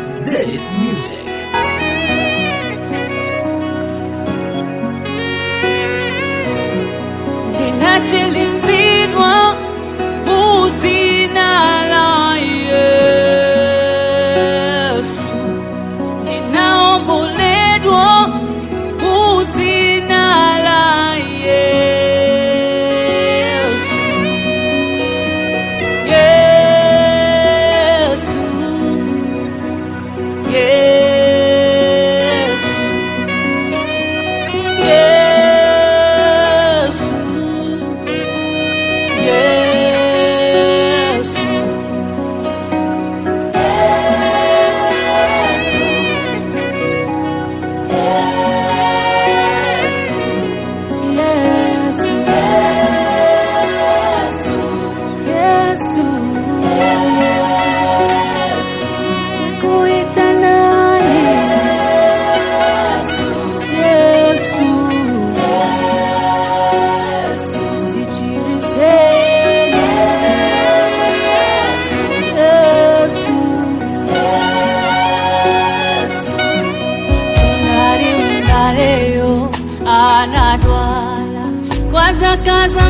Zedis Music. Ninachilisidwa uzina la Yesu, ninaomboledwa uzina la Yesu. Yesu, Yesu, Yesu, Yesu, anadwala kwa zaka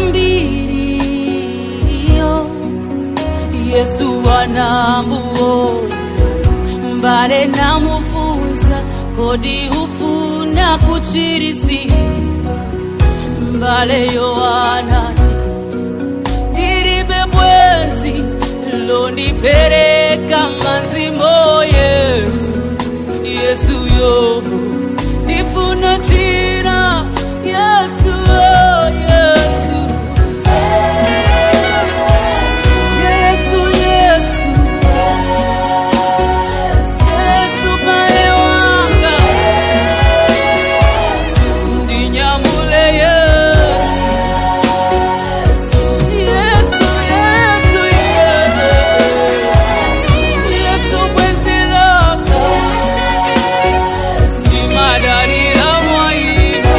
mbio. Yesu anamuona mbale namufunza kodi ufuna kuchirisi mbale yoanati ndiribe bwenzi londipereka manzimo. Yesu, Yesu yo nifuna chira. Yesu, oh Yesu, Yesu, Yesu, Yesu pale wanga ndinyamule. Yesu, Yesu, Yesu, Yesu bwenzi lako si madari la mwaina.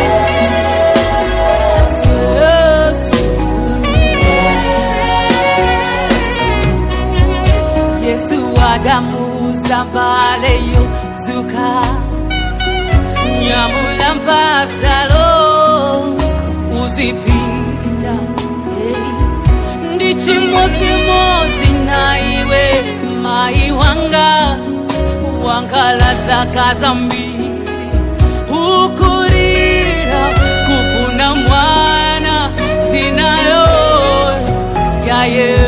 Yesu adamu zambale yo zuka nyamula mpasalo uzipita ndichimozimozi na iwe mai wanga wankala zaka zambiri ukurira kufuna mwana zinayo ya Yesu.